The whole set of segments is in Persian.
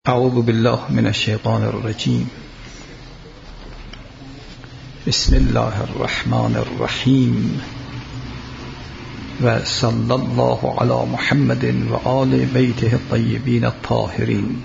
اعوذ بالله من الشیطان الرجیم. بسم الله الرحمن الرحیم و صلی الله علی محمد و آل بیته الطیبین الطاهرین.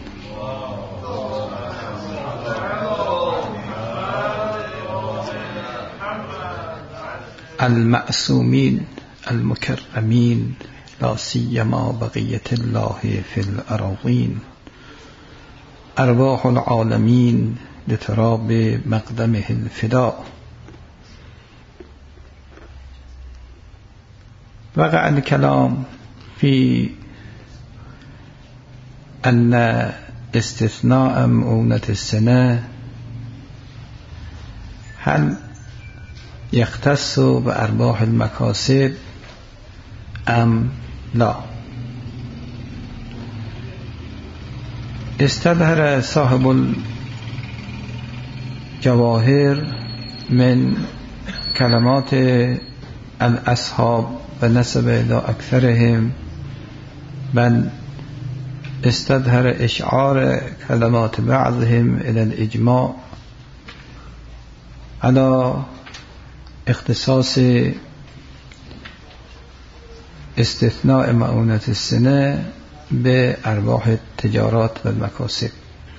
المعصومین المکرمین لا سیما بقیة الله فی الأراضین. ارواح العالمین لتراب مقدمه الفداء. وقع الكلام في أن استثناء مؤونة السنة هل يختص بأرباح المكاسب أم لا؟ استظهر صاحب الجواهر من كلمات الأصحاب ونسب إلى أكثرهم، بل استظهر إشعار كلمات بعضهم إلى الإجماع على اختصاص استثناء مؤونة السنة بأرباح التجارات والمكاسب.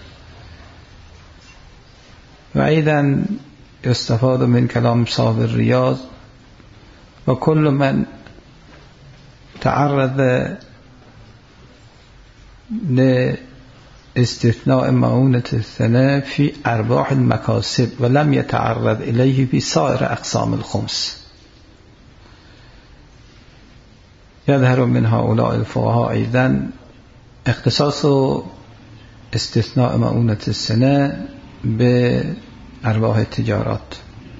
وأيضا يستفاد من كلام صاحب الرياض: وكل من تعرض لاستثناء مؤونة السنة في أرباح المكاسب ولم يتعرض إليه في سائر أقسام الخمس. يظهر من هؤلاء الفقهاء أيضا اختصاص استثناء مؤونة السنة بأرباح التجارات،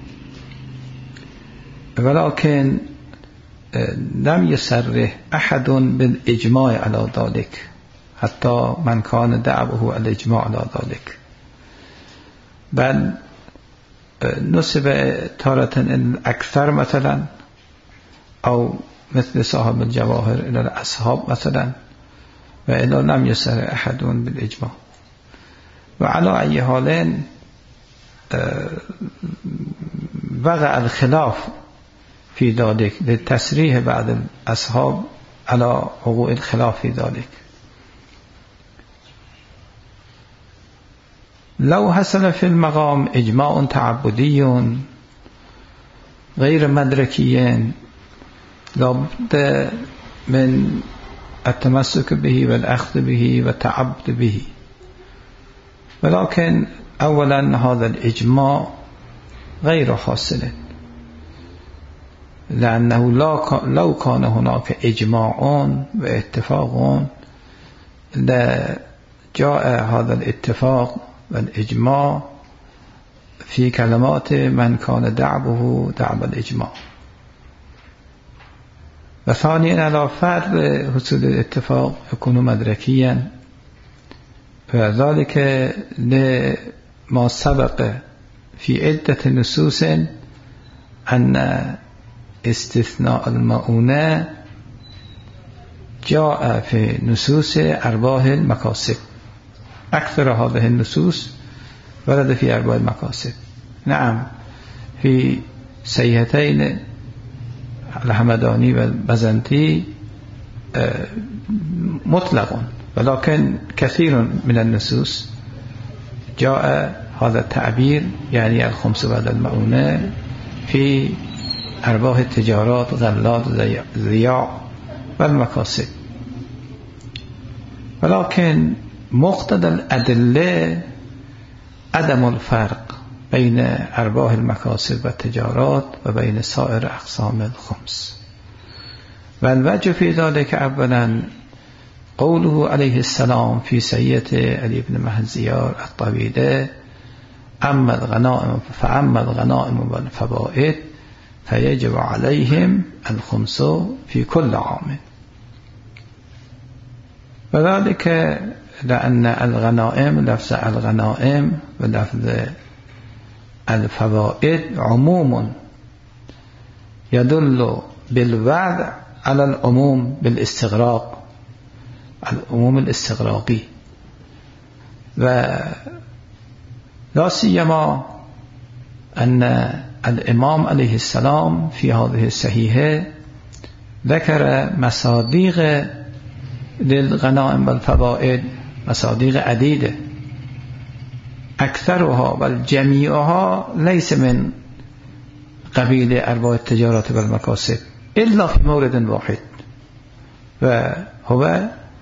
ولكن لم يصرح أحد بالإجماع على ذلك، حتى من كان دعوه الإجماع على ذلك، بل نسب تارة الأكثر مثلا، أو مثل صاحب الجواهر إلى الأصحاب مثلا، وإلا لم يصرح أحد بالإجماع. وعلى أي حال وقع الخلاف في ذلك للتصريح بعض الأصحاب على وقوع الخلاف في ذلك. لو حصل في المقام إجماع تعبدي غير مدركي لابد من التمسك به والأخذ به والتعبد به، ولكن أولا هذا الإجماع غير حاصل، لأنه لو كان هناك إجماع واتفاق لجاء هذا الاتفاق والإجماع في كلمات من كان دعوه دعوى الإجماع. وثانيا على فرض حصول الاتفاق يكون مدركيا، وذلك لما سبق في عدة نصوص أن استثناء المؤونة جاء في نصوص أرباح المكاسب. أكثر هذه النصوص ورد في أرباح المكاسب. نعم، في صحيحتين الحمداني والبزنطي مطلق، ولكن كثير من النصوص جاء هذا التعبير، يعني الخمس بعد المؤونة، في أرباح التجارات، غلات، ضياع والمكاسب. ولكن مقتضى الأدلة عدم الفرق بين أرباح المكاسب والتجارات وبين سائر أقسام الخمس. والوجه في ذلك أولا قوله عليه السلام في سيئة علي بن مهزيار الطويلة: فأما الغنائم والفوائد فيجب عليهم الخمس في كل عام. وذلك لأن الغنائم، لفظ الغنائم ولفظ الفوائد عموم يدل بالوضع على العموم بالاستغراق، العموم الاستغراقي. و لا سيما أن الإمام عليه السلام في هذه الصحيحة ذكر مصادیق للغنائم والفوائد، مصادیق عديدة أكثرها بل جميعها ليس من قبيل أرباح التجارات والمكاسب إلا في مورد واحد، وهو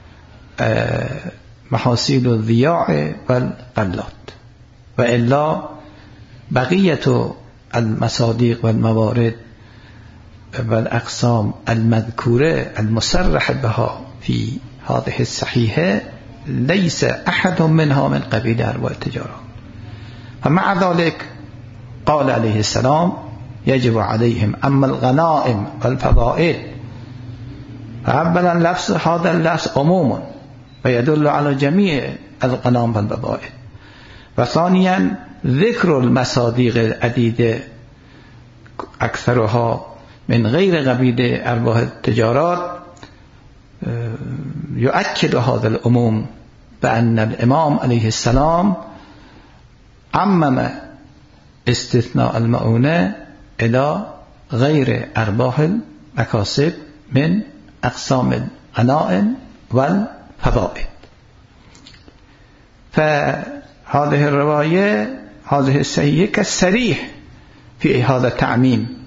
محاصيل الضياع والغلات، وإلا بقية المصادیق والموارد والأقسام المذكورة المصرح بها في هذه الصحيحة ليس أحد منها من قبيل أرباح التجارات. فمع ذلك قال عليه السلام يجب عليهم أما الغنائم والفضائل. أولا لفظ هذا اللفظ عموم ويدل على جميع الغنائم والفضائل، وثانيا ذكر المصادیق العديدة أكثرها من غير قبيل أرباح التجارات يؤكد هذا العموم بأن الإمام عليه السلام عمم استثناء المؤونة إلى غير أرباح المكاسب من أقسام الغنائم والفضائل. فهذه الرواية هذه الصحيحة كالصريح في هذا التعميم،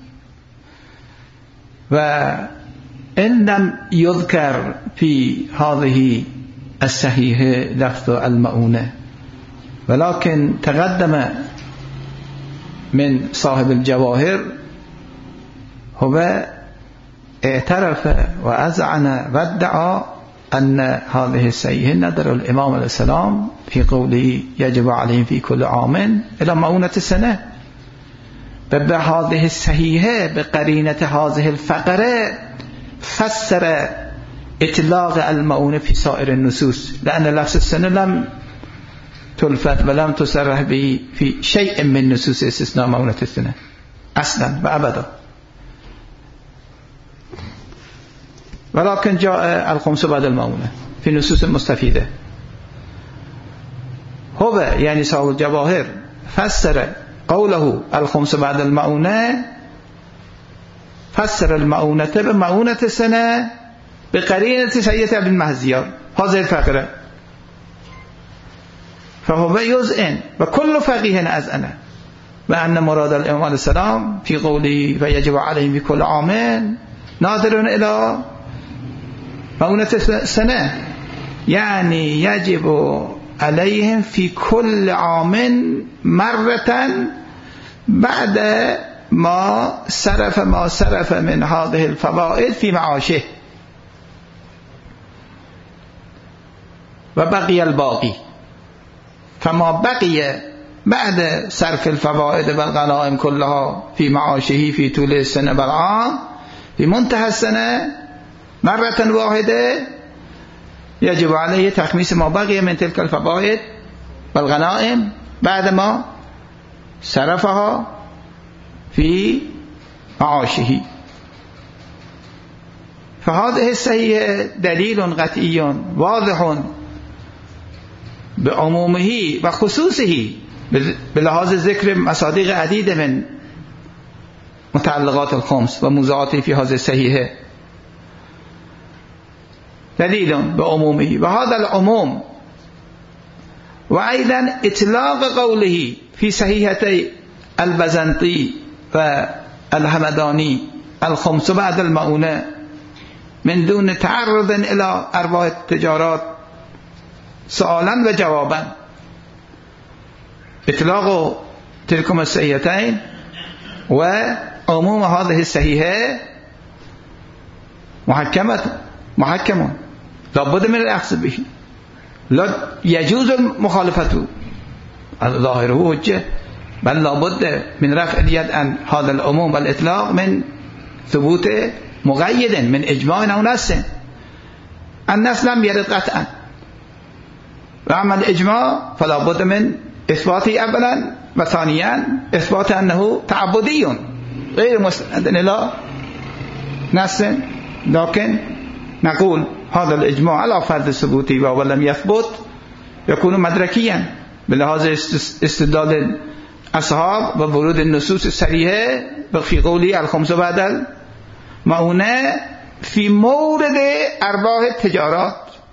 وإن لم يذكر في هذه الصحيحة لفظ المؤونة، ولكن تقدم من صاحب الجواهر هو اعترف وأذعن وادعى أن هذه الصحيحة نظر الإمام عليه السلام في قوله يجب عليهم في كل عام إلى مؤونة السنة، بهذه الصحيحة بقرينة هذه الفقرة فسر إطلاق المؤونة في سائر النصوص، لأن لفظ السنة لم تلفت ولم تصرح به في شيء من نصوص استثناء مؤونة السنة أصلا وأبدا. ولكن جاء الخمس بعد المؤونة في نصوص مستفيدة. هو يعني صاحب الجواهر فسر قوله الخمس بعد المؤونة، فسر المؤونة بمؤونة السنة بقرينة سيدة ابن مهزيار هذه الفقرة، فهو يزئن وكل فقيه أذعن وأن مراد الإمام عليه السلام في قوله فيجب عليهم في كل عام ناظر إلى مؤونة السنة، يعني يجب عليهم في كل عام مرة بعد ما صرف من هذه الفوائد في معاشه، وبقي الباقي، فما بقي بعد صرف الفوائد والغنائم كلها في معاشه في طول السنة والعام في منتهى السنة مرة واحدة يجب عليه تخميس ما بقي من تلك الفوائد والغنائم بعدما صرفها في معاشه. فهذه الصحيحة دليل قطعي واضح بعمومه وخصوصه بلحاظ ذكر مصادیق عديدة من متعلقات الخمس وموضوعاته في هذه الصحيحة، دليل بعمومه. وهذا العموم وأيضا إطلاق قوله في صحيحتي البزنطي والهمداني الخمس بعد المؤونة من دون تعرض إلى أرباح التجارات سؤالا وجوابا، إطلاق تلكم الصحيحتين وعموم هذه الصحيحة محكم لابد من الأخذ به، لا يجوز المخالفة ظاهره حجة، بل لابد من رفع اليد عن هذا العموم والإطلاق من ثبوت مقيد من إجماع أو نص. النص لم يرد قطعا، وأما الإجماع فلا بد من إثباته أولا، وثانيا إثبات أنه تعبدي غير مستند إلى نص. لكن نقول هذا الإجماع على فرض ثبوته ولم يثبت یکون مدرکیاً به لحاظ استدلال اصحاب و ورود النصوص صریحه فی قولی الخمس بعد المعونه فی مورد ارباح تجارات.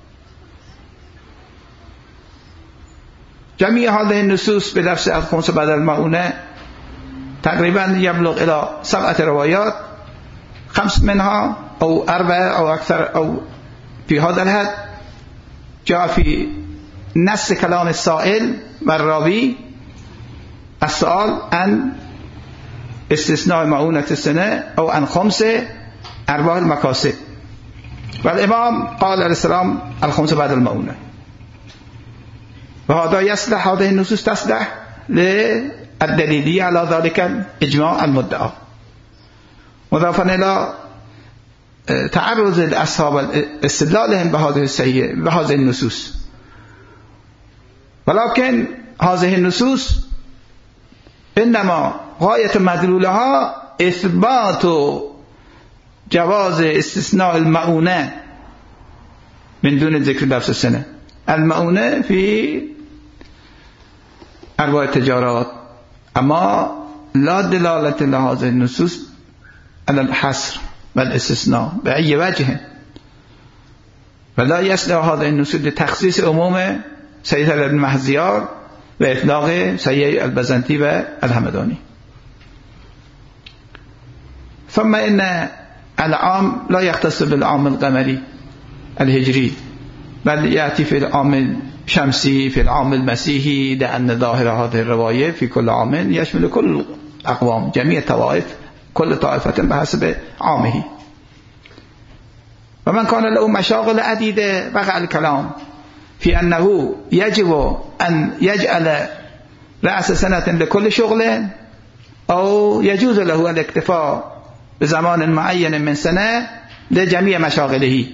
جميع هذه النصوص بلفظ الخمس بعد المعونه تقريبا يبلغ إلى 7 روايات، 5 منها أو 4 أو أكثر أو في هذا الحد جاء في نص كلام السائل والراوي السؤال عن استثناء معونة السنة أو عن 5 أرباح المكاسب، والإمام قال عليه السلام الخمس بعد المعونة، وهذا يصلح، هذه النصوص تصلح للدليل على ذلك الإجماع المدعى، مضافا إلى تعرض الأصحاب استدلالهم بهذه النصوص. ولكن هذه النصوص إنما غاية مدلولها إثبات جواز استثناء المعونة من دون ذكر لفظ السنة، المعونة في أرباح التجارات، أما لا دلالة لهذه النصوص على الحصر والاستثناء بأي وجه، ولا يصلح هذه النصوص لتخصيص عموم سيد ابن محزیار و اطلاق سید البزنطی و الهمدانی. ثم إن العام لا يختص بالعام القمري الهجري، بل يأتي في العام الشمسي في العام المسيحي، لأن ظاهر هذه الرواية في كل عام يشمل كل الأقوام، جميع الطوائف، كل طائفة بحسب عامه. ومن كان له مشاغل عديدة وقع الكلام في أنه يجب أن يجعل رأس سنة لكل شغل، أو يجوز له الاكتفاء بزمان معين من سنة لجميع مشاغله.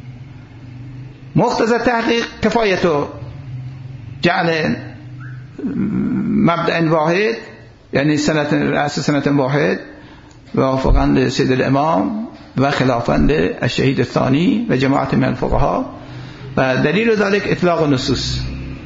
مقتضى التحقيق كفايته جعل مبدأ واحد، يعني رأس سنة واحد، وفقا لسيد الإمام وخلافا للشهيد الثاني وجماعة من الفقهاء. ودليل ذلك إطلاق النصوص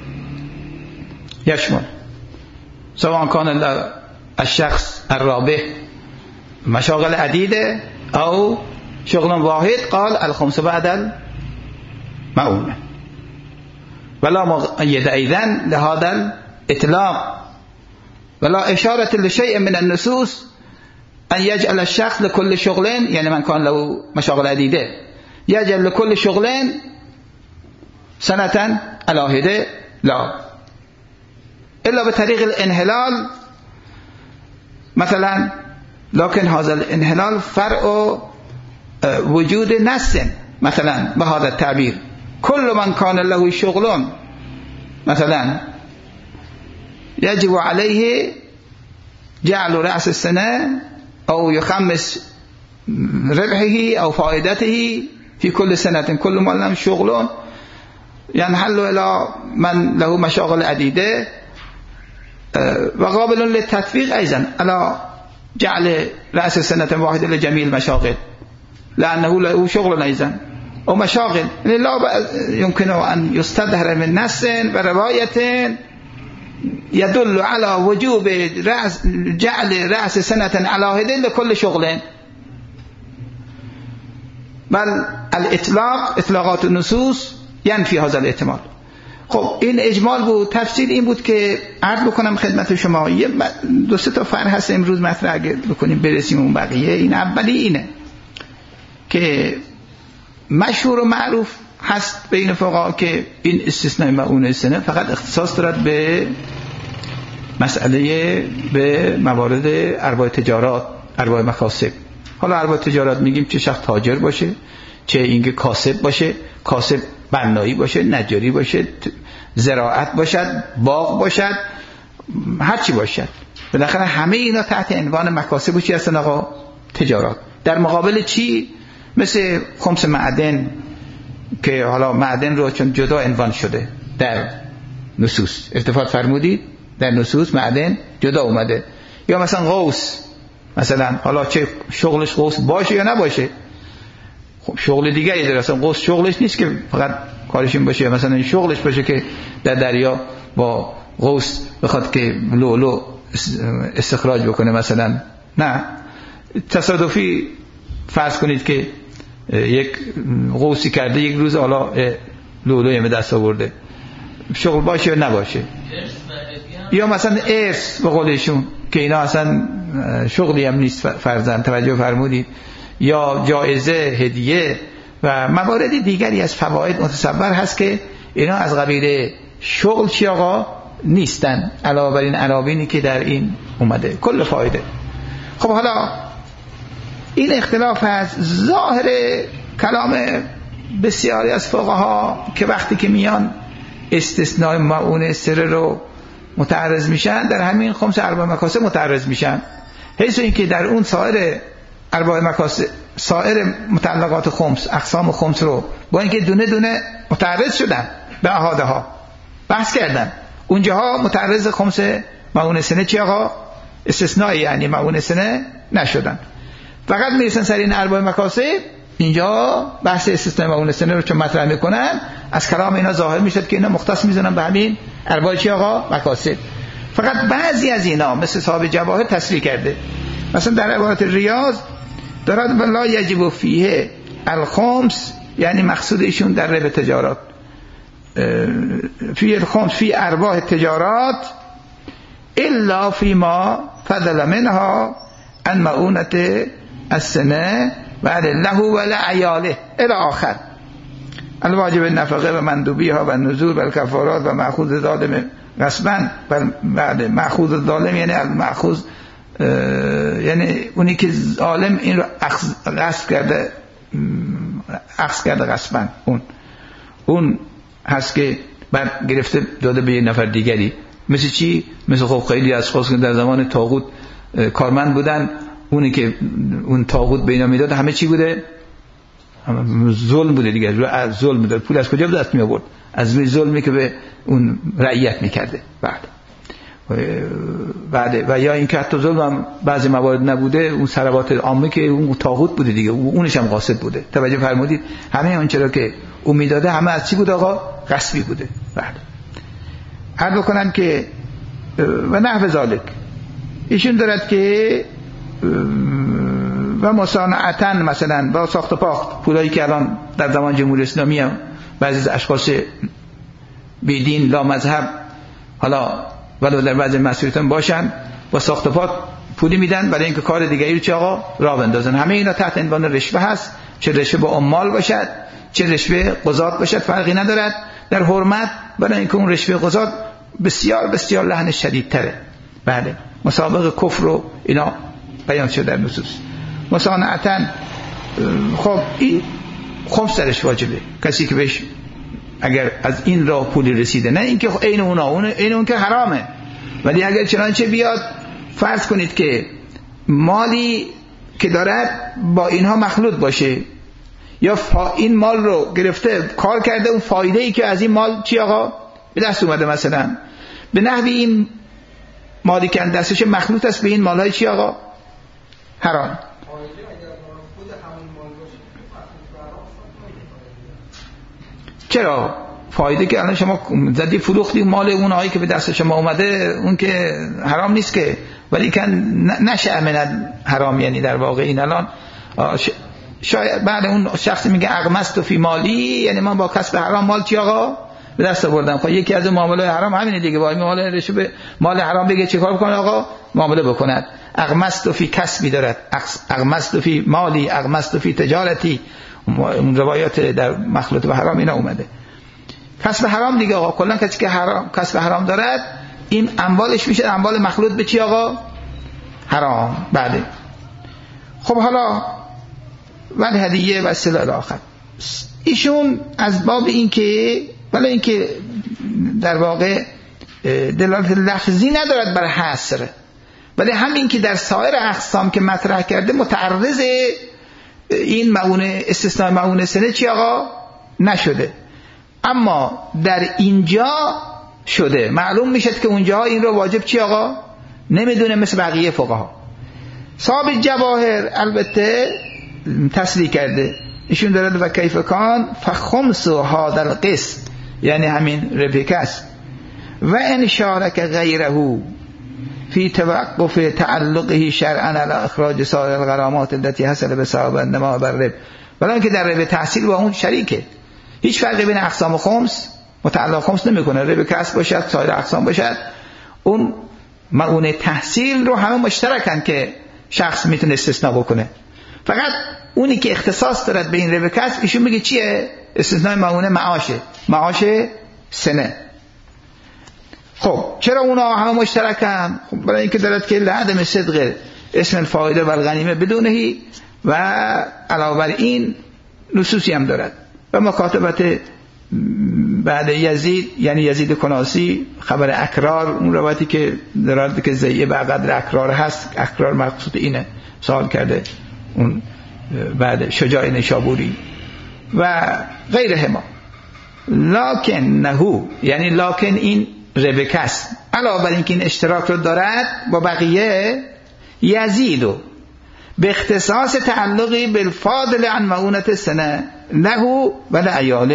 يشمل سواء كان الشخص الرابح مشاغل عديدة أو شغل واحد، قال الخمس بعد المعونة، ولا مقيد أيضا لهذا الإطلاق، ولا إشارة لشيء من النصوص أن يجعل الشخص لكل شغلين، يعني من كان له مشاغل عديدة يجعل لكل شغلين سنة الواحدة، لا، إلا بطريق الانحلال مثلا. لكن هذا الانحلال فرع وجود نص مثلا بهذا التعبير، كل من كان له شغل مثلا يجب عليه جعل رأس السنة أو يخمس ربحه أو فائدته في كل سنة، كل من له شغل ينحل إلى من له مشاغل عديدة، وقابل للتطبيق أيضا على جعل رأس السنة واحدة لجميع المشاغل، لأنه له شغل أيضا ومشاغل لا يمكن أن يستظهر من نص ورواية يدل على وجوب جعل رأس سنة على واحدة لكل شغل، بل الإطلاق إطلاقات النصوص ينفي هذا الاحتمال. خب این اجمال بود. تفصیل این بود که عرض بکنم خدمت شما، یه 2-3 تا فرق هست امروز مطرح بکنیم برسیم اون بقیه. این اولی اینه که مشهور و معروف هست بین فقها که این استثناء معونه سنه فقط اختصاص دارد به مسئله به موارد ارباح تجارات، ارباح مکاسب. حالا ارباح تجارات میگیم چه شخص تاجر باشه، چه اینکه کاسب باشه، کاسب بنایی باشه، نجاری باشه، زراعت باشد، باغ باشد، هر چی باشد، بالاخره همه اینا تحت عنوان مکاسب و چی هستن آقا؟ تجارات. در مقابل چی؟ مثل خمس معدن که حالا معدن رو چون جدا عنوان شده در نصوص، التفات فرمودید در نصوص معدن جدا اومده. یا مثلا غوث، مثلا حالا چه شغلش غوث باشه یا نباشه، خب شغل دیگه ای داره، اصلا غوث شغلش نیست که فقط کارشون باشه، یا مثلا این شغلش باشه که در دریا با قوس بخواد که لولو استخراج بکنه مثلا. نه، تصادفی فرض کنید که یک قوسی کرده یک روز حالا لولوی به دست آورده، شغل باشه یا نباشه. یا مثلا ارث به قولشون که اینا اصلا شغلی هم نیست فرزند، توجه فرمودید، یا جایزه، هدیه و موارد دیگری از فواید متصور هست که اینا از قبیل شغل چی آقا نیستن، علاوه بر این عناوینی که در این اومده کل فایده. خب حالا این اختلاف هست. ظاهر کلام بسیاری از فقها که وقتی که میان استثناء معون سره رو متعرض میشن، در همین خمس ارباع مکاسب متعرض میشن، حیث اینکه در اون سایر ارباع مکاسب، سایر متعلقات خمس، اقسام خمس رو با اینکه دونه دونه متعرض شدن به احادها بحث کردن، اونجاها متعرض خمس معون سنه چی آقا؟ استثناء، یعنی معون سنه نشدن. فقط میرسن سر این ارباع مکاسب، اینجا بحث استثناء معون سنه رو چون مطرح میکنن، از کلام اینا ظاهر میشد که اینا مختص میزنن به همین ارباع چی آقا؟ مکاسب. فقط بعضی از اینا مثل صاحب جواهر تصریح کرده، مثلا در عبارت ریاض دارد ولا یجب فیه الخمس، یعنی مقصود ایشون در ربح تجارات، فی الخمس فی ارباح تجارات الا فی ما فضل منها عن معونت السنه بعد له ولا عیاله الى آخر الواجب النفقه و مندوبیها و نزول و الکفارات و مأخوذ ظالم غصبا بعد مأخوذ ظالم یعنی المأخوذ یعنی اونی که ظالم این رو اخذ کرده غصبا، اون هست که بعد گرفته داده به یه نفر دیگری. مثل چی؟ مثل خب خیلی از خاص که در زمان طاغوت کارمند بودن، اونی که اون طاغوت به اینا میداد همه چی بوده؟ ظلم بوده دیگه، روی ظلم بوده. پول از کجا به دست می آورد؟ از روی ظلمی که به اون رعیت میکرده. بعد و یا اینکه حتی ظلم هم بعضی موارد نبوده، اون ثروات عامه که اون طاغوت بوده دیگه، اونش هم قاصد بوده. توجه فرمودید؟ همه اون چرا که اون میداده همه از چی بود آقا؟ غصبی بوده. عرض بکنم که و نحو ذالک ایشون دارد که و مصانعتن مثلا با ساخت و پاخت، پولایی که الان در زمان جمهوری اسلامی هم بعضی از اشخاص بیدین لا مذهب حالا ولو در بعضی مسئولیتان باشن با ساخت و پاخت پولی میدن برای اینکه کار دیگری رو چه آقا راه بندازن. همه اینا تحت عنوان رشوه هست، چه رشوه با عمال باشد چه رشوه قضات باشد فرقی ندارد در حرمت، برای اینکه اون رشوه قضات بسیار بسیار لحن شدیدتره. بله، مسابقه کفر رو اینا بیان شده در نصوص. مصانعتاً خب این خمس درش واجبه، کسی که بهش اگر از این راه پولی رسیده، نه اینکه عین اون که حرامه، ولی اگر چنانچه بیاد فرض کنید که مالی که دارد با اینها مخلوط باشه، یا این مال رو گرفته کار کرده، اون فایده‌ای که از این مال چی آقا به دست اومده مثلا به نحوی این مالی که دستش مخلوط است به این مالهای چی آقا حرام. چرا؟ فایده که الان شما زدی فروختی مال اونهایی که به دست شما اومده، اون که حرام نیست که، ولی که نشه من حرام، یعنی در واقع این الان شاید بعد اون شخصی میگه اغمست فی مالی، یعنی من با کسب حرام مال چی آقا به دست آوردم. خب یکی از معاملات حرام همینه دیگه، با مال رشوه مال حرام بگه چیکار بکنه آقا؟ معامله بکند. اغمست فی کسبی دارد، اغمست فی مالی، اغمست فی تجارتی، اون روایات در مخلوط به حرام اینا اومده. کسب حرام دیگه آقا، کلا کسی که کسب حرام دارد این اموالش میشه اموال مخلوط به چی آقا؟ حرام. بعد خب حالا ولی هدیه و سلال آخر ایشون از باب این که ولی اینکه در واقع دلالت لفظی ندارد بر حصر، ولی همین که در سایر اقسام که مطرح کرده متعرض این معونه استثناء معونه سنه چی آقا نشده، اما در اینجا شده. معلوم میشد که اونجا این رو واجب چی آقا نمیدونه، مثل بقیه فقها. صاحب جواهر البته تصریح کرده ایشون دارد و کیف کان فخمس هذا القسط، یعنی همین ربک است. و ان شارک غیره فی توقف تعلقه شرعا علی اخراج سایر الغرامات التي حصل بسبب النما بالرب، ولی که در رب تحصیل با اون شریکه، هیچ فرقی بین اقسام خمس متعلق خمس نمیکنه، رب کسب باشد سایر اقسام باشد، اون معونه تحصیل رو همه مشترکن که شخص میتونه استثناء بکنه. فقط اونی که اختصاص دارد به این رب کسب ایشون میگه چیه؟ استثناء معونه معاش سنه. خب چرا اونا همه مشترکن؟ خب برای اینکه دارد که لعدم صدق اسم الفاعل و الغنیمه بدونهی، و علاوه بر این نصوصی هم دارد. و مکاتبت بعد یزید، یعنی یزید کناسی، خبر اکرار، اون روایتی که دارد که زیه به قدر اکرار هست، اکرار مقصود اینه، سوال کرده اون بعد شجاع نشابوری و غیره ما. لکن نهو، یعنی لکن این ربک است، علاوه بر اینکه این اشتراک رو دارد با بقیه، یزیدو به اختصاص تعلقی بالفاضل عن معونت سنه له و لعیاله،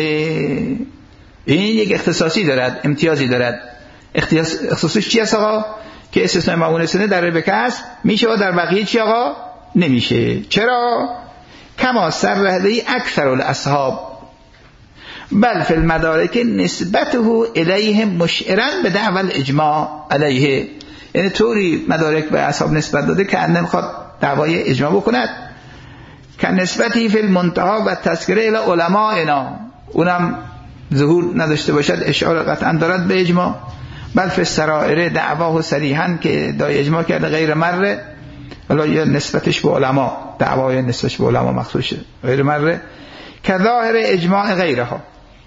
این یک اختصاصی دارد، امتیازی دارد. اختصاصش چی است آقا؟ که استثناء معونت سنه در ربک است میشه و در بقیه چی آقا؟ نمیشه. چرا؟ کما سرهده اکثر الاصحاب بل فی المدارک نسبته الیهم مشعرا به دعوی الاجماع علیه، یعنی طوری مدارک به اصحاب نسبت داده که انه میخواد دعوای اجماع بکند. که نسبتی فی المنتها و تذکره الی علمائنا، اونم ظهور نداشته باشد، اشاره قطعا دارد به اجماع. بل فی السرائر دعواه صریحا که دای اجماع کرده غیر مره، ولی یا نسبتش به علما، دعوای نسبتش به علما مخصوصه غیر مره، که ظاهر اجماع غیرها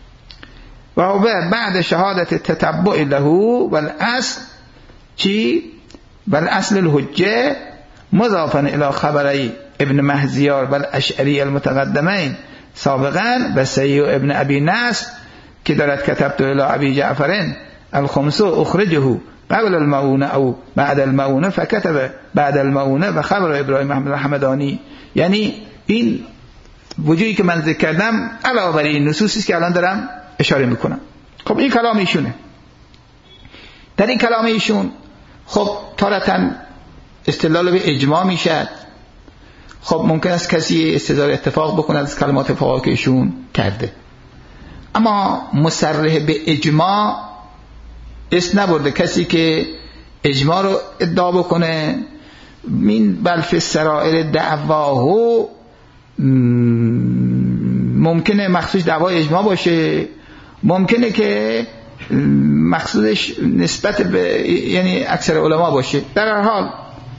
و هو بعد شهادت تتبع له والاصل چی؟ والاصل الحجه مضافا الى خبری ابن مهزیار والاشعری المتقدمین سابقا و سیو ابن ابی نصر که دارد کتبت الى ابی جعفرین الخمس اخرجه قبل المعونه او بعد المعونه فكتب بعد المعونه و خبر ابراهیم احمد الحمدانی. یعنی این وجودی که من ذکر کردم علاوه بر این نصوصی که الان دارم اشاره میکنم. خب این کلام ایشونه. در این کلام ایشون خب تارتاً استدلال به اجماع میشد. خب ممکن است کسی استدلال اتفاق بکند از کلمات فقها که ایشون کرده، اما مصرح به اجماع اسم نبرده. کسی که اجماع رو ادعا بکنه من بل فی السرائر دعواه، ممکنه مقصودش دعوای اجماع باشه، ممکنه که مقصودش نسبت به یعنی اکثر علما باشه. در هر حال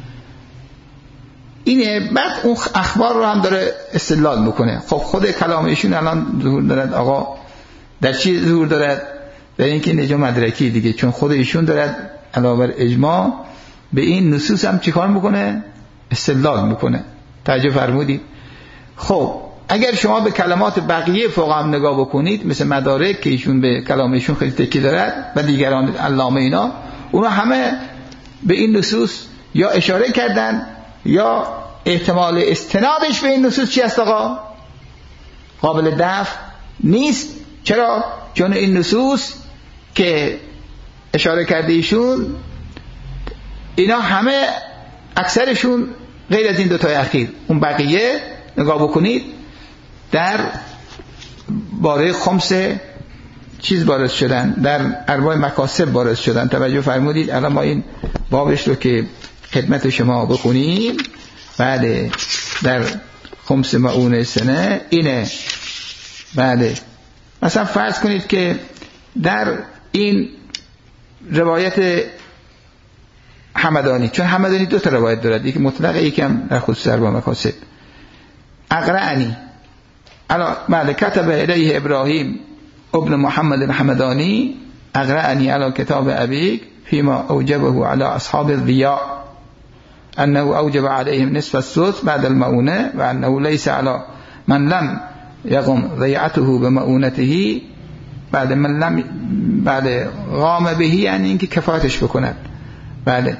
اینه. بعد اون اخبار رو هم داره استدلال میکنه. خب خود کلام ایشون الان ظهور دارد آقا در چی ظهور دارد؟ در اینکه این اجماع مدرکی دیگه، چون خود ایشون دارد علاوه بر اجماع به این نصوص هم چیکار میکنه؟ استدلال میکنه. توجه فرمودید؟ خب اگر شما به کلمات بقیه فقها هم نگاه بکنید، مثل مدارک که ایشون به کلام ایشون خیلی تکیه دارد و دیگران علامه اینا، اونا همه به این نصوص یا اشاره کردن یا احتمال استنادش به این نصوص چی است آقا؟ قابل دفع نیست. چرا؟ چون این نصوص که اشاره کرده ایشون اینا همه اکثرشون غیر از این دوتای اخیر، اون بقیه نگاه بکنید در باره خمس چیز بارز شدن، در ارباع مکاسب بارز شدن. توجه فرمودید؟ الان ما این بابش رو که خدمت شما بخونیم، بعد در خمس معون سنه اینه. بعد مثلا فرض کنید که در این روایت حمدانی، چون حمدانی دو تا روایت دارد، یکی مطلق یکی هم در خصوص ارباع مکاسب. اقرعنی بعد کتب الیه ابراهیم ابن محمد الحمدانی اقرعنی علی کتاب ابیک فيما اوجبه على اصحاب الضياء انه اوجب عليهم نصف الثلث بعد المؤونه و انه ليس على من لم يقم ضيعته بمؤونته بعد من لم بعد قام به، یعنی اینکه کفایتش بکند. بعد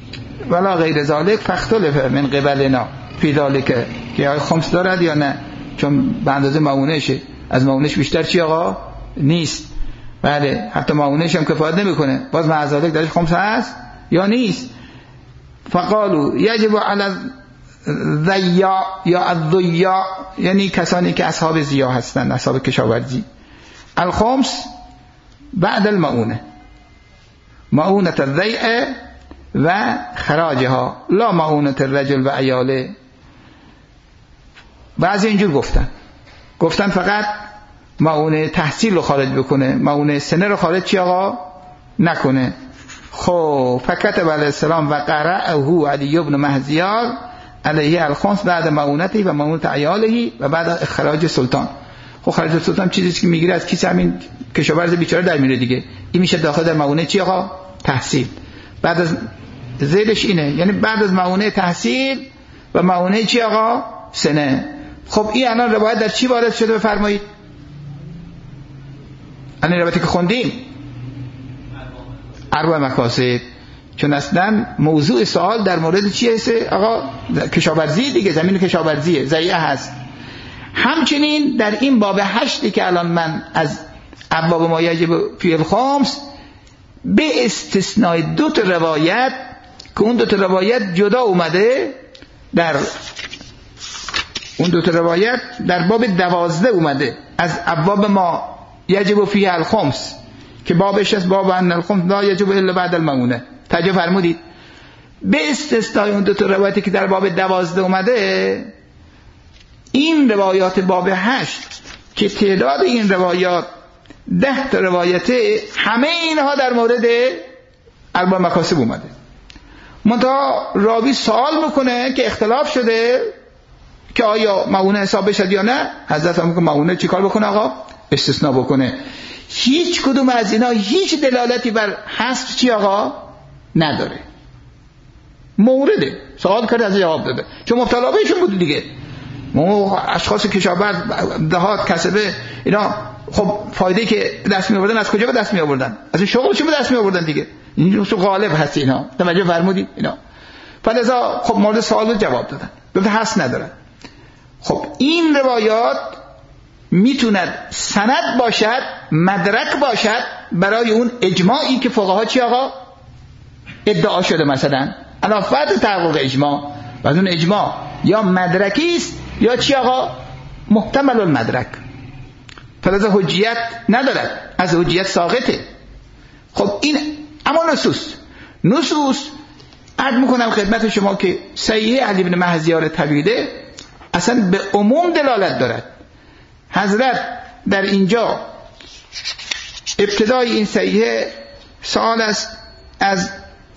ولا غیر ذلك فاختلف من قبلنا فی ذلك که خمس دارد یا نه. چون به اندازه معونهشه، از معونهش بیشتر چی آقا نیست. بله حتی معونهش هم کفایت نمیکنه، باز معذالک درش خمس هست یا نیست. فقالو یجب علی الضیاع یا الضیاع، یعنی کسانی که اصحاب ضیاع هستند، اصحاب کشاورزی، الخمس بعد المعونه، معونه الضیع و خراجها، لا معونه الرجل و عیاله. بعضی اینجور گفتن فقط معونه تحصیل رو خارج بکنه، معونه سنه رو خارج چی آقا نکنه. خب فکتب علیه السلام و قرأه علی ابن مهزیار علیه الخمس بعد معونتی و معونت عیاله و بعد اخراج سلطان. خب خراج سلطان چیزی که میگیره از کیسه همین کشاورز بیچاره در میره دیگه، این میشه داخل در معونه چی آقا تحصیل. بعد از زیدش اینه، یعنی بعد از معونه تحصیل و معونه چی آقا سنه. خب این الان روایت در چی وارد شده بفرمایید؟ الان روایتی که خوندیم اربع مکاسب، چون اصلا موضوع سوال در مورد چی هست آقا؟ کشاورزی دیگه، زمین کشاورزیه، ضیعه هست. همچنین در این باب 8 که الان من از ابواب ما یجب فی الخمس، به استثنای 2 روایت که اون 2 روایت جدا اومده، در اون 2 روایت در باب 12 اومده از ابواب ما یجب فی الخمس که بابش از باب ان الخمس لا یجب الا بعد المعونه. توجه فرمودید؟ به استثنای اون 2 روایتی که در باب 12 اومده، این روایات باب 8 که تعداد این روایات 10 روایته، همه اینها در مورد اربع مکاسب اومده. منتها راوی سوال میکنه که اختلاف شده که آیا معونه حساب بشد یا نه. حضرت هم که معونه چی کار بکنه آقا؟ استثناء بکنه. هیچ کدوم از اینا هیچ دلالتی بر حذف چی آقا نداره. مورده سوال کرده از جواب داده، چون مبتلا بهشون بود دیگه. اشخاص کشاورز، دهات، کسبه، اینا خب فایده که دست می آوردن از کجا به دست می آوردن؟ از این شغلشون به دست می آوردن دیگه. این تو غالب هست اینا. توجه فرمودید اینا؟ فلذا خب مورد سوال جواب دادن، گفت حس ندارن. خب این روایات میتوند سند باشد، مدرک باشد برای اون اجماعی که فقها چی آقا ادعا شده. مثلا الان فرض تحقق اجماع، و از اون اجماع یا مدرکی است یا چی آقا محتمل المدرک، فلذا حجیت ندارد، از حجیت ساقطه. خب این اما نصوص عرض میکنم خدمت شما که صحیح علی بن مهزیار طویله اصلا به عموم دلالت دارد. حضرت در اینجا ابتدای این صحیح سوال است از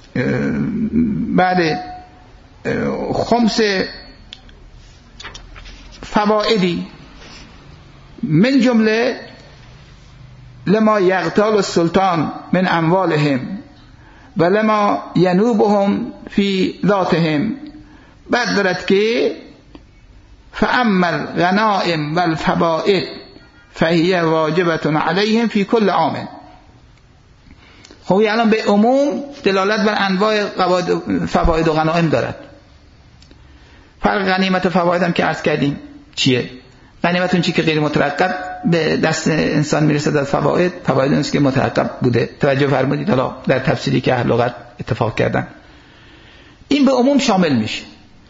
بعد خمس فوائدی، من جمله لما یغتال السلطان من اموالهم و لما ینوبهم فی ذاتهم. بعد دارد که فاما الغنائم والفوائد فهی واجبة علیهم فی کل عام. خب الان به عموم دلالت بر انواع فواید و غنائم دارد. فرق غنیمت و فواید هم که عرض کردیم چیه؟ غنیمت اون چی که غیر مترقب به دست انسان میرسه، از فواید اون که مترقب بوده. توجه فرمودید؟ حالا در تفسیری که اهل لغت اتفاق کردن این به عموم شامل میشه.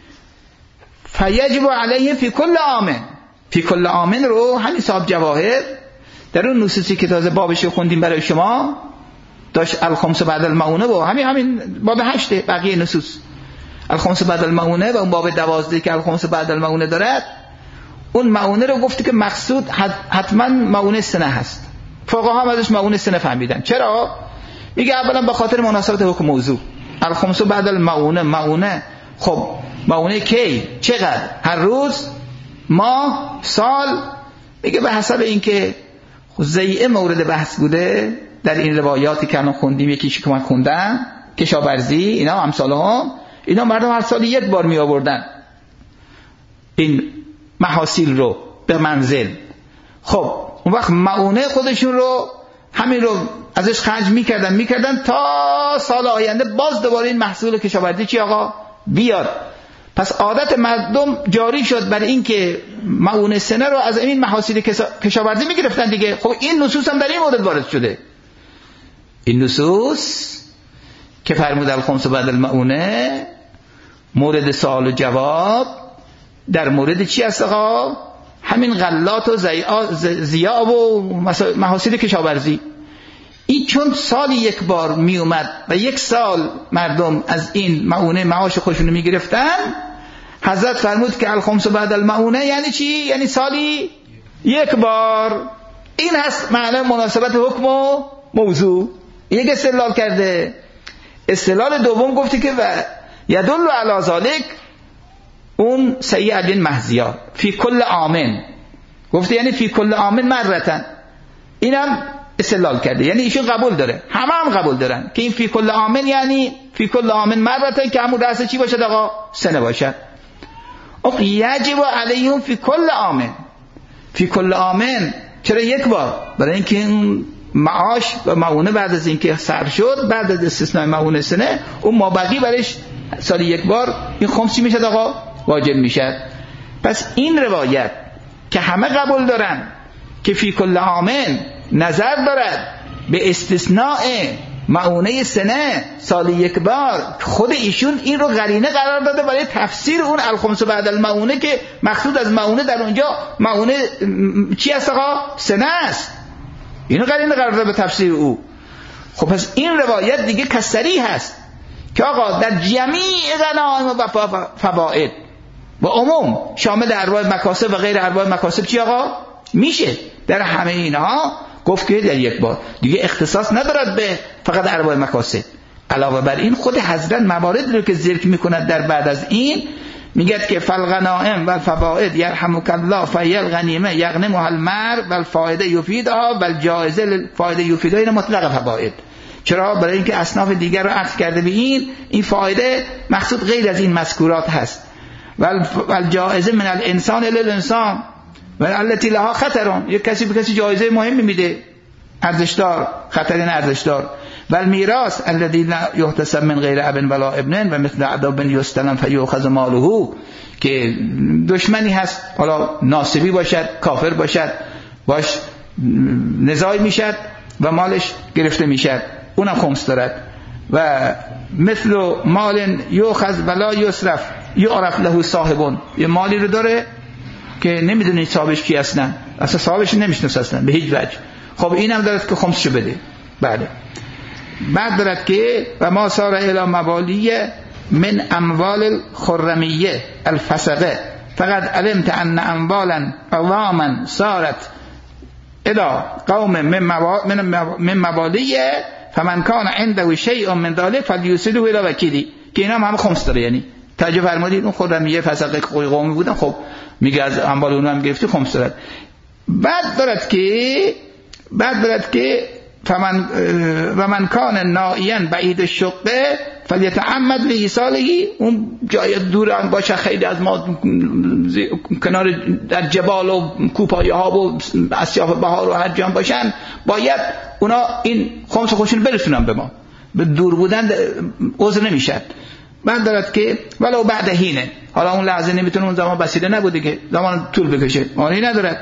فیجب علیه فی کل عام، فی کل عام رو همین صاحب جواهر در اون نصوصی که تازه بابش خوندیم برای شما داشت الخمس بعد المعونه و همین باب 8 بقیه نصوص الخمس بعد المعونه و اون باب 12 که الخمس بعد المعونه دارد، اون معونه رو گفته که مقصود حتما معونه سنه هست. فقها هم ازش معونه سنه فهمیدن. چرا؟ میگه اولا به خاطر مناسبت حکم موضوع. الخمس بعد المعونه خب معونه کی؟ چقدر؟ هر روز؟ ماه؟ سال؟ میگه به حسب اینکه ضیعه مورد بحث بوده در این روایاتی که الان خوندیم، یکیش که من خوندم کشاورزی، اینا امثالهم، اینا مردم هر سال یک بار می آوردن این محاصیل رو به منزل. خب اون وقت معونه خودشون رو همین رو ازش خرج میکردن تا سال آینده باز دوباره این محصول کشاورزی چی آقا بیاد. پس عادت مردم جاری شد برای اینکه معونه سنه رو از این محاصیل کشاورزی میگرفتن دیگه. خب این نصوص هم در این مورد وارد شده. این نصوص که فرمود الخمس بعد المعونه مورد سوال و جواب در مورد چی است آقا؟ همین غلات و ضیاع و محاصیل کشاورزی. این چون سالی یک بار می اومد و یک سال مردم از این معونه معاش خودشون می گرفتن، حضرت فرمود که الخمس بعد المعونه یعنی چی؟ یعنی سالی یک بار. این هست معنی مناسبت حکم و موضوع. یک استدلال کرده. استدلال دوم گفتی که یدل علی ذلک اون سیئ بن محضیه فی کل عامن، گفته یعنی فی کل عامن مرتن. اینم استدلال کرده، یعنی ایشون قبول داره، همه قبول دارن که این فی کل عامن یعنی فی کل عامن مرتن، که همون رأس چی باشد آقا؟ سنه باشد. یجب علیهم فی کل عامن. فی کل عامن چرا یک بار؟ برای اینکه این معاش و معونه بعد از اینکه صرف شد، بعد از استثناء معونه سنه، اون مابقی برش سالی یک بار این خمسی میشد آقا، واجب میشد. پس این روایت که همه قبول دارن که فی کل عامن نظر دارد به استثناء معونه سنه سالی یک بار، خود ایشون این رو قرینه قرار داده برای تفسیر اون الخمس بعد المعونه که مقصود از معونه در اونجا معونه چی است آقا؟ سنه است. اینو قرینه قرار داده به تفسیر او. خب پس این روایت دیگه کسری هست که آقا در جمیع غنایم و فواید و عموم شامل ارباح مکاسب و غیر ارباح مکاسب چی آقا؟ میشه. در همه اینها گفت که در یک بار دیگه اختصاص ندارد به فقط ارباح مکاسب. علاوه بر این خود حضرت موارد رو که ذکر میکند در بعد از این میگه که فالغنائم و الفوائد یرحمک الله فیل غنیمه یغنمها المرء والفائده یفیدها والجائزه للفائده یفیدها. این مطلق فوائد. چرا؟ برای اینکه اصناف دیگر رو عطف کرده به این فائده مقصود غیر از این مذکورات هست. والجائزه من الانسان الی الانسان و التي لها خطر، یک کسی به کسی جایزه مهمی میده، ارزشدار، خطری نه ارزشدار. و المیراث الذي لا يحتسب من غیر اب ولا ابن و مثل عدو یستلم فیؤخذ ماله، که دشمنی هست، حالا ناصبی باشد، کافر باشد، باش نزاع میشد و مالش گرفته میشد، اونم خمس دارد. و مثل مال یؤخذ ولا یصرف یعرف له صاحبون، یه مالی رو داره که نمیدونی صاحبش کی اصلا صاحبش نمیشناسه اصلا به هیچ وجه. خب اینم دارد که خمسشو بده. بله. بعد دارد که و ما صار الی موالیه من اموال الخرمیه الفسقه فقد علمت ان اموالا عواما صارت الى قوم من موالیه فمن کان عنده شیء من ذلك فلیرسله الی وکیلی، که اینا هم خمس داره. یعنی توجه فرمودید اون خرمیه فسقه قومی بودن، خب میگه از اموال اونها هم گرفتی خمس دارد. بعد دارد که و من کان نائیا بعید الشقه فلیتعمد لایصاله، اون جای دور باشه خیلی از ما کنار در جبال و کوپایه ها و اصیاف بهار و هر جا باشن، باید اونا این خمس خودشون برسونن به ما، به دور بودن عذر نمیشد. بعد دارد که ولو بعد حینه، حالا اون لحظه نمیتونه، اون زمان بسیده نبوده که زمان طول بکشه، معنی ندارد.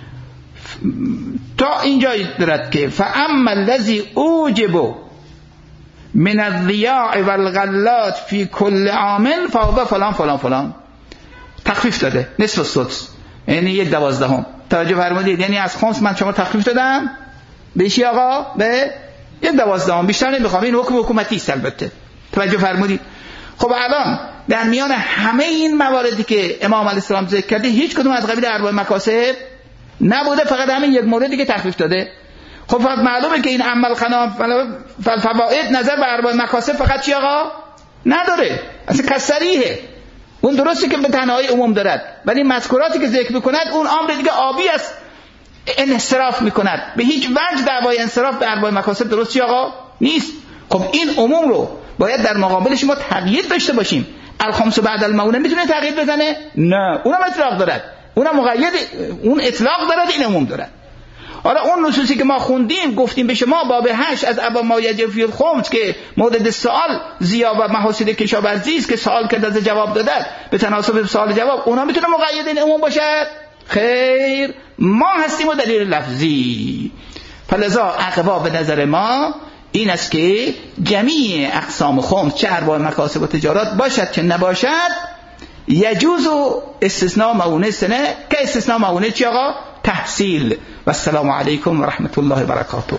تا اینجایی دارد که فاما الذی اوجب من الضیاع والغلات فی کل عامل فهو فلان فلان فلان، تخفیف داده نصف السدس، یعنی 1/12. توجه فرمودید؟ یعنی از خمس من شما تخفیف دادم به چی آقا؟ به 1/12، بیشتر نمیخوام. این حکم حکومتی است البته. توجه فرمودید؟ خب الان در میان همه این مواردی که امام علیه السلام ذکر کرده هیچ کدوم از قبیل ارباح مکاسب نبوده، فقط همین یک موردی که تخفیف داده. خب فقط معلومه که این عمل فواید نظر به ارباح مکاسب فقط چی آقا؟ نداره، اصلا کسریه. اون درسته که به تنهایی عموم دارد، ولی مذکوراتی که ذکر میکند اون امر دیگه آبی است، انصراف میکند. به هیچ وجه دعوای انصراف به ارباح مکاسب درست چی آقا؟ نیست. خب این عموم رو باید در مقابلش ما تقیید داشته باشیم. الخمس بعد المعونه میتونه تقیید بزنه؟ نه، اونم اطلاق دارد، اونم مقید، اون اطلاق دارد، این عموم دارد. حالا اون نصوصی که ما خوندیم گفتیم به شما باب 8 از ابا ما یجب فی الخمس که مورد سوال زیا و محاسن کشاورزی است که سوال کرده از جواب دادن به تناسب سوال جواب، اونا میتونه مقید این عموم باشد؟ خیر، ما هستیم و دلیل لفظی. فلذا اقوا به نظر ما این است که جمیع اقسام خمس چه ارباح مکاسب و تجارات باشد چه نباشد یجوز استثناء مؤونه سنه که استثناء مؤونه چی آقا؟ تحصیل. و السلام علیکم و رحمت الله و برکاته.